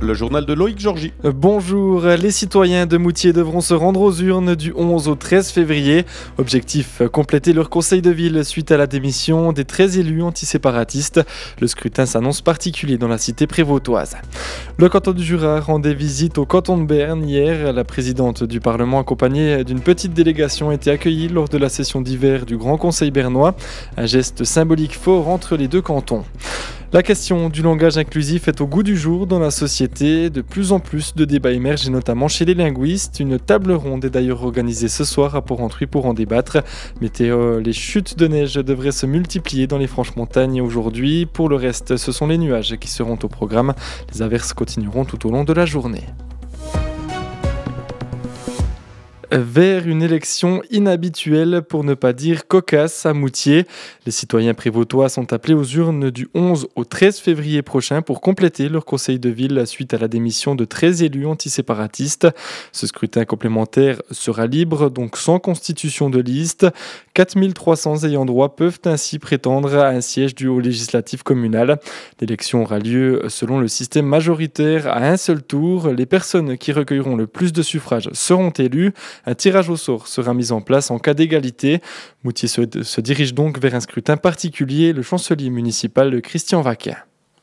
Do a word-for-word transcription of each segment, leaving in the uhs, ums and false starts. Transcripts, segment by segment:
Le journal de Loïc Georgie. Bonjour, les citoyens de Moutier devront se rendre aux urnes du onze au treize février. Objectif, compléter leur conseil de ville suite à la démission des treize élus antiséparatistes. Le scrutin s'annonce particulier dans la cité prévôtoise. Le canton du Jura rendait visite au canton de Berne hier. La présidente du Parlement accompagnée d'une petite délégation a été accueillie lors de la session d'hiver du Grand Conseil bernois. Un geste symbolique fort entre les deux cantons. La question du langage inclusif est au goût du jour dans la société. De plus en plus de débats émergent, et notamment chez les linguistes. Une table ronde est d'ailleurs organisée ce soir à Port-Rentruy pour en débattre. Météo, les chutes de neige devraient se multiplier dans les Franches-Montagnes aujourd'hui. Pour le reste, ce sont les nuages qui seront au programme. Les averses continueront tout au long de la journée. Vers une élection inhabituelle, pour ne pas dire cocasse, à Moutier. Les citoyens prévôtois sont appelés aux urnes du onze au treize février prochain pour compléter leur conseil de ville suite à la démission de treize élus antiséparatistes. Ce scrutin complémentaire sera libre, donc sans constitution de liste. quatre mille trois cents ayants droit peuvent ainsi prétendre à un siège du haut législatif communal. L'élection aura lieu selon le système majoritaire à un seul tour. Les personnes qui recueilleront le plus de suffrages seront élues. Un tirage au sort sera mis en place en cas d'égalité. Moutier se, se dirige donc vers un scrutin particulier, le chancelier municipal Christian Vaquin.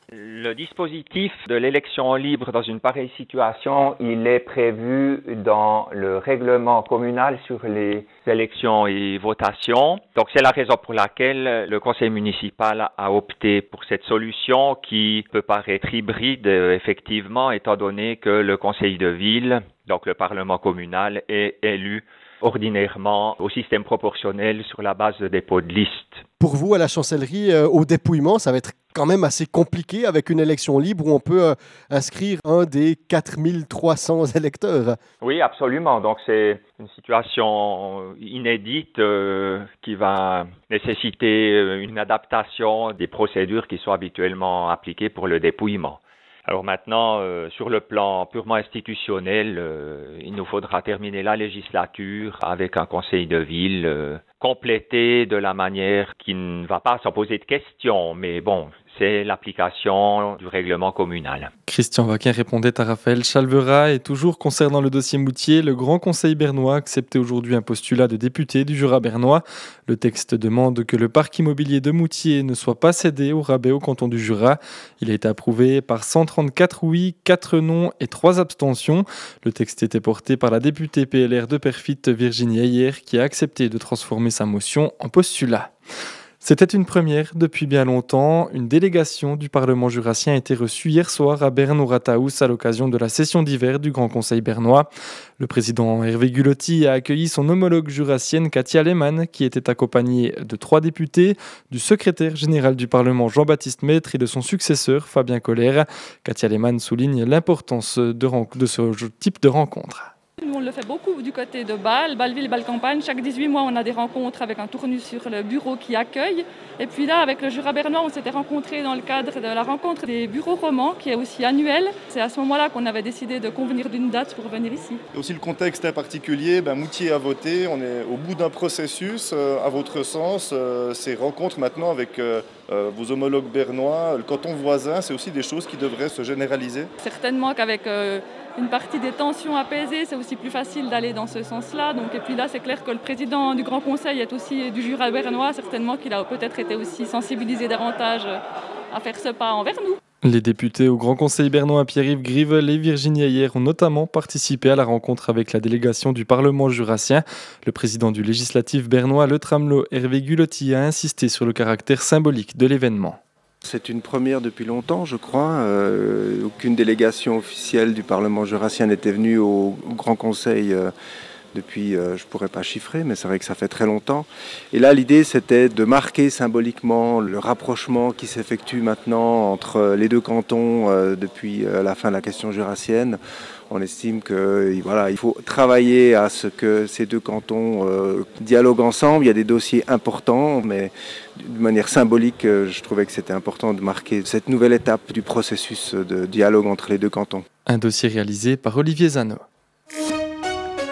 Le dispositif de l'élection libre dans une pareille situation, il est prévu dans le règlement communal sur les élections et votations. Donc c'est la raison pour laquelle le conseil municipal a opté pour cette solution qui peut paraître hybride, effectivement, étant donné que le conseil de ville, donc le parlement communal, est élu ordinairement au système proportionnel sur la base de dépôt de liste. Pour vous, à la chancellerie, euh, au dépouillement, ça va être quand même assez compliqué avec une élection libre où on peut euh, inscrire un des quatre mille trois cents électeurs. Oui, absolument. Donc c'est une situation inédite euh, qui va nécessiter une adaptation des procédures qui sont habituellement appliquées pour le dépouillement. Alors maintenant, euh, sur le plan purement institutionnel, euh, il nous faudra terminer la législature avec un conseil de ville euh, complété de la manière qui ne va pas s'en poser de questions, mais bon, c'est l'application du règlement communal. Christian Vaquin répondait à Raphaël Chalvera. Et toujours concernant le dossier Moutier, le Grand Conseil bernois a accepté aujourd'hui un postulat de député du Jura bernois. Le texte demande que le parc immobilier de Moutier ne soit pas cédé au rabais au canton du Jura. Il a été approuvé par cent trente-quatre oui, quatre non et trois abstentions. Le texte était porté par la députée P L R de Perfit Virginie Ayer qui a accepté de transformer sa motion en postulat. C'était une première depuis bien longtemps. Une délégation du Parlement jurassien a été reçue hier soir à Berne au Rathaus à l'occasion de la session d'hiver du Grand Conseil bernois. Le président Hervé Gulotti a accueilli son homologue jurassienne Katia Lehmann qui était accompagnée de trois députés, du secrétaire général du Parlement Jean-Baptiste Maître et de son successeur Fabien Koller. Katia Lehmann souligne l'importance de, ren- de ce type de rencontre. On le fait beaucoup du côté de Bâle, Bâle-Ville, Bâle-Campagne. Chaque dix-huit mois, on a des rencontres avec un tournus sur le bureau qui accueille. Et puis là, avec le Jura bernois, on s'était rencontrés dans le cadre de la rencontre des bureaux romans, qui est aussi annuelle. C'est à ce moment-là qu'on avait décidé de convenir d'une date pour venir ici. Et aussi le contexte est particulier. Ben, Moutier a voté. On est au bout d'un processus. Euh, à votre sens, euh, ces rencontres maintenant avec euh, euh, vos homologues bernois, le canton voisin, c'est aussi des choses qui devraient se généraliser. Certainement qu'avec euh, une partie des tensions apaisées, c'est aussi plus facile d'aller dans ce sens-là. Donc, et puis là, c'est clair que le président du Grand Conseil est aussi du Jura bernois. Certainement qu'il a peut-être été aussi sensibilisé davantage à faire ce pas envers nous. Les députés au Grand Conseil bernois Pierre-Yves Grivel et Virginie Ayer ont notamment participé à la rencontre avec la délégation du Parlement jurassien. Le président du législatif bernois, le Tramelot, Hervé Gulotti, a insisté sur le caractère symbolique de l'événement. C'est une première depuis longtemps, je crois. Euh, aucune délégation officielle du Parlement jurassien n'était venue au, au Grand Conseil euh, depuis, euh, je ne pourrais pas chiffrer, mais c'est vrai que ça fait très longtemps. Et là, l'idée, c'était de marquer symboliquement le rapprochement qui s'effectue maintenant entre les deux cantons euh, depuis euh, la fin de la question jurassienne. On estime qu'il voilà, il faut travailler à ce que ces deux cantons euh, dialoguent ensemble. Il y a des dossiers importants, mais de manière symbolique, euh, je trouvais que c'était important de marquer cette nouvelle étape du processus de dialogue entre les deux cantons. Un dossier réalisé par Olivier Zano.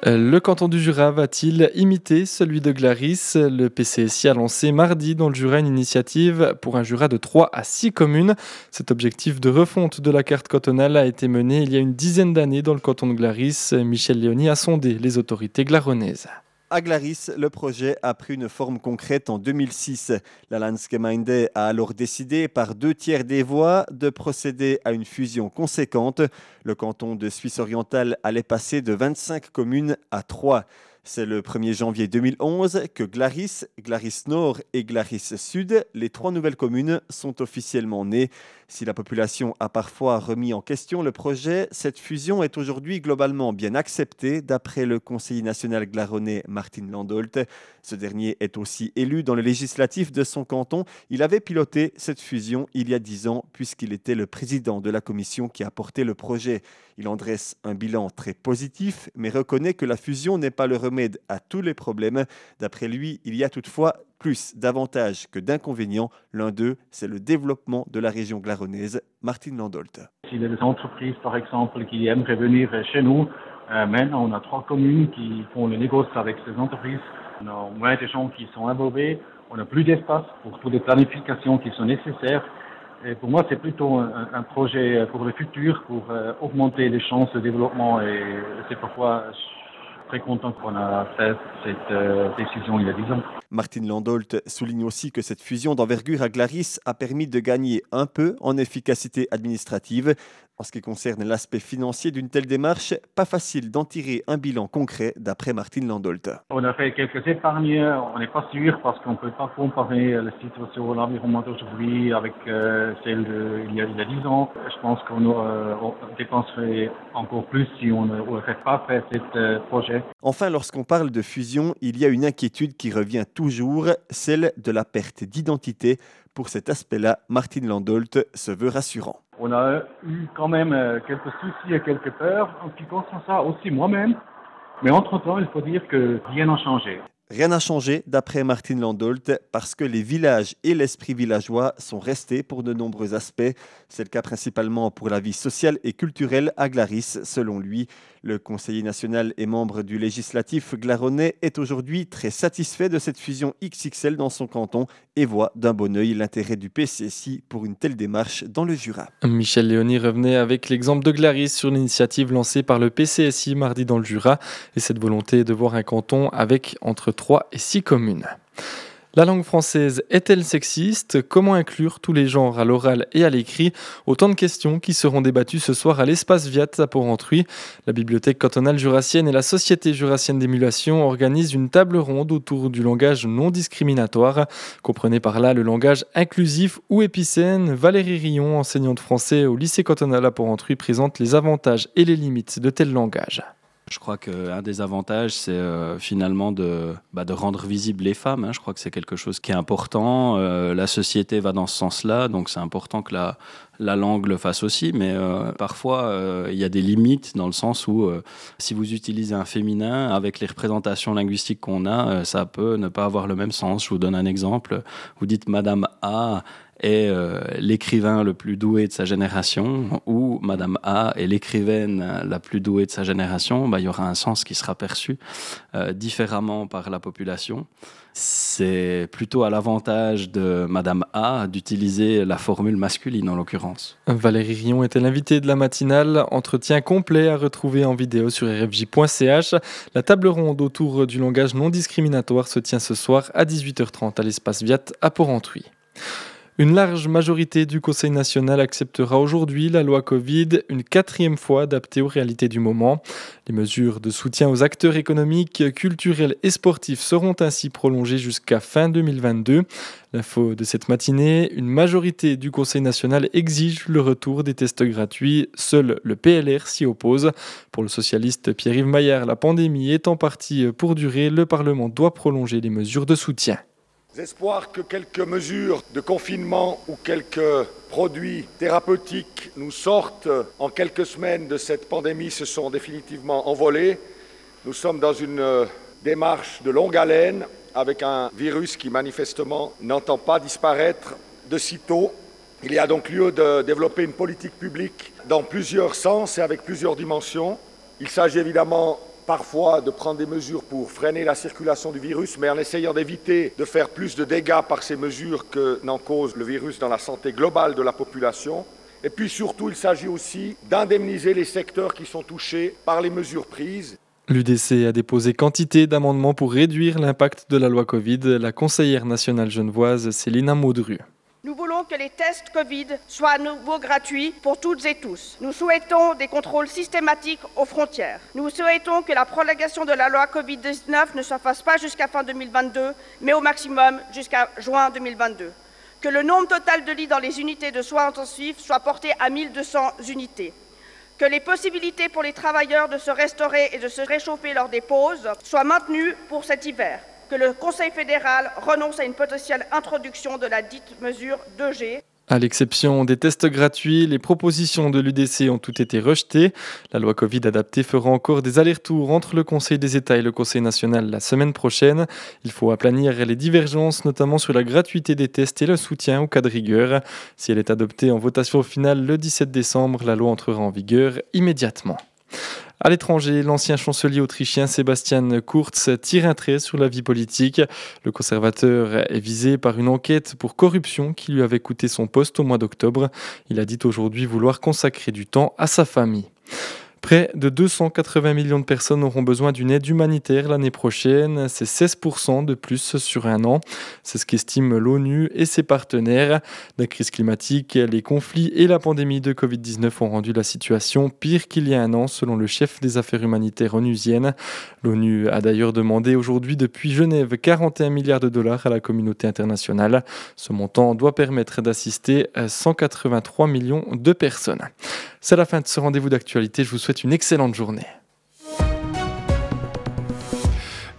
Le canton du Jura va-t-il imiter celui de Glaris ? Le P C S I a lancé mardi dans le Jura une initiative pour un Jura de trois à six communes. Cet objectif de refonte de la carte cantonale a été mené il y a une dizaine d'années dans le canton de Glaris. Michel Léony a sondé les autorités glaronnaises. À Glaris, le projet a pris une forme concrète en deux mille six. La Landsgemeinde a alors décidé, par deux tiers des voix, de procéder à une fusion conséquente. Le canton de Suisse orientale allait passer de vingt-cinq communes à trois. C'est le premier janvier deux mille onze que Glaris, Glaris Nord et Glaris Sud, les trois nouvelles communes, sont officiellement nées. Si la population a parfois remis en question le projet, cette fusion est aujourd'hui globalement bien acceptée, d'après le conseiller national glaronnais Martin Landolt. Ce dernier est aussi élu dans le législatif de son canton. Il avait piloté cette fusion il y a dix ans, puisqu'il était le président de la commission qui a porté le projet. Il en dresse un bilan très positif, mais reconnaît que la fusion n'est pas le remède à tous les problèmes. D'après lui, il y a toutefois plus d'avantages que d'inconvénients. L'un d'eux, c'est le développement de la région glaronnaise. Martin Landolt. S'il y a des entreprises, par exemple, qui aimeraient venir chez nous, euh, maintenant on a trois communes qui font le négoce avec ces entreprises. On a moins de gens qui sont involvés, on a plus d'espace pour toutes les planifications qui sont nécessaires. Et pour moi, c'est plutôt un, un projet pour le futur, pour euh, augmenter les chances de développement. Et c'est pourquoi je suis très content qu'on a fait cette euh, décision il y a dix ans. Martin Landolt souligne aussi que cette fusion d'envergure à Glaris a permis de gagner un peu en efficacité administrative. En ce qui concerne l'aspect financier d'une telle démarche, pas facile d'en tirer un bilan concret d'après Martin Landolt. On a fait quelques épargnes, on n'est pas sûr parce qu'on ne peut pas comparer la situation de l'environnement d'aujourd'hui avec euh, celle d'il y, y a dix ans. Je pense qu'on euh, dépenserait encore plus si on n'aurait pas fait ce euh, projet. Enfin, lorsqu'on parle de fusion, il y a une inquiétude qui revient toujours, celle de la perte d'identité. Pour cet aspect-là, Martin Landolt se veut rassurant. On a eu quand même quelques soucis et quelques peurs en ce qui concerne ça, aussi moi-même. Mais entre-temps, il faut dire que rien n'a changé. Rien n'a changé, d'après Martin Landolt, parce que les villages et l'esprit villageois sont restés pour de nombreux aspects. C'est le cas principalement pour la vie sociale et culturelle à Glaris, selon lui. Le conseiller national et membre du législatif glaronnais est aujourd'hui très satisfait de cette fusion X X L dans son canton et voit d'un bon œil l'intérêt du P C S I pour une telle démarche dans le Jura. Michel Léony revenait avec l'exemple de Glaris sur l'initiative lancée par le P C S I mardi dans le Jura et cette volonté de voir un canton avec entre trois et six communes. La langue française est-elle sexiste ? Comment inclure tous les genres à l'oral et à l'écrit ? Autant de questions qui seront débattues ce soir à l'espace Viat à Port-Rentruy. La Bibliothèque cantonale jurassienne et la Société jurassienne d'émulation organisent une table ronde autour du langage non discriminatoire. Comprenez par là le langage inclusif ou épicène. Valérie Rion, enseignante français au lycée cantonal à Port-Rentruy, présente les avantages et les limites de tel langage. Je crois qu'un des avantages, c'est euh, finalement de, bah, de rendre visibles les femmes. Hein. Je crois que c'est quelque chose qui est important. Euh, la société va dans ce sens-là, donc c'est important que la, la langue le fasse aussi. Mais euh, parfois, euh, il y a des limites dans le sens où euh, si vous utilisez un féminin, avec les représentations linguistiques qu'on a, euh, ça peut ne pas avoir le même sens. Je vous donne un exemple. Vous dites « Madame A » est euh, l'écrivain le plus doué de sa génération, ou Madame A est l'écrivaine la plus douée de sa génération, bah, il y aura un sens qui sera perçu euh, différemment par la population. C'est plutôt à l'avantage de Madame A d'utiliser la formule masculine en l'occurrence. Valérie Rion était l'invitée de la matinale. Entretien complet à retrouver en vidéo sur r f j point c h. La table ronde autour du langage non discriminatoire se tient ce soir à dix-huit heures trente à l'espace Viat à Port-Rentruy. Une large majorité du Conseil national acceptera aujourd'hui la loi Covid, une quatrième fois adaptée aux réalités du moment. Les mesures de soutien aux acteurs économiques, culturels et sportifs seront ainsi prolongées jusqu'à fin deux mille vingt-deux. L'info de cette matinée, une majorité du Conseil national exige le retour des tests gratuits. Seul le P L R s'y oppose. Pour le socialiste Pierre-Yves Maillard, la pandémie est en partie pour durer. Le Parlement doit prolonger les mesures de soutien. Espoir que quelques mesures de confinement ou quelques produits thérapeutiques nous sortent en quelques semaines de cette pandémie se sont définitivement envolés. Nous sommes dans une démarche de longue haleine avec un virus qui manifestement n'entend pas disparaître de sitôt. Il y a donc lieu de développer une politique publique dans plusieurs sens et avec plusieurs dimensions. Il s'agit évidemment parfois de prendre des mesures pour freiner la circulation du virus, mais en essayant d'éviter de faire plus de dégâts par ces mesures que n'en cause le virus dans la santé globale de la population. Et puis surtout, il s'agit aussi d'indemniser les secteurs qui sont touchés par les mesures prises. L'U D C a déposé quantité d'amendements pour réduire l'impact de la loi Covid. La conseillère nationale genevoise Céline Maudru. Nous voulons que les tests Covid soient à nouveau gratuits pour toutes et tous. Nous souhaitons des contrôles systématiques aux frontières. Nous souhaitons que la prolongation de la loi Covid dix-neuf ne se fasse pas jusqu'à fin deux mille vingt-deux, mais au maximum jusqu'à juin deux mille vingt-deux. Que le nombre total de lits dans les unités de soins intensifs soit porté à mille deux cents unités. Que les possibilités pour les travailleurs de se restaurer et de se réchauffer lors des pauses soient maintenues pour cet hiver. Que le Conseil fédéral renonce à une potentielle introduction de la dite mesure deux G. À l'exception des tests gratuits, les propositions de l'U D C ont toutes été rejetées. La loi Covid adaptée fera encore des allers-retours entre le Conseil des États et le Conseil national la semaine prochaine. Il faut aplanir les divergences, notamment sur la gratuité des tests et le soutien au cas de rigueur. Si elle est adoptée en votation finale le dix-sept décembre, la loi entrera en vigueur immédiatement. À l'étranger, l'ancien chancelier autrichien Sebastian Kurz tire un trait sur la vie politique. Le conservateur est visé par une enquête pour corruption qui lui avait coûté son poste au mois d'octobre. Il a dit aujourd'hui vouloir consacrer du temps à sa famille. Près de deux cent quatre-vingts millions de personnes auront besoin d'une aide humanitaire l'année prochaine. C'est seize pour cent de plus sur un an. C'est ce qu'estiment l'ONU et ses partenaires. La crise climatique, les conflits et la pandémie de covid dix-neuf ont rendu la situation pire qu'il y a un an, selon le chef des affaires humanitaires onusiennes. L'ONU a d'ailleurs demandé aujourd'hui depuis Genève quarante et un milliards de dollars à la communauté internationale. Ce montant doit permettre d'assister à cent quatre-vingt-trois millions de personnes. C'est la fin de ce rendez-vous d'actualité. Je vous souhaite une excellente journée.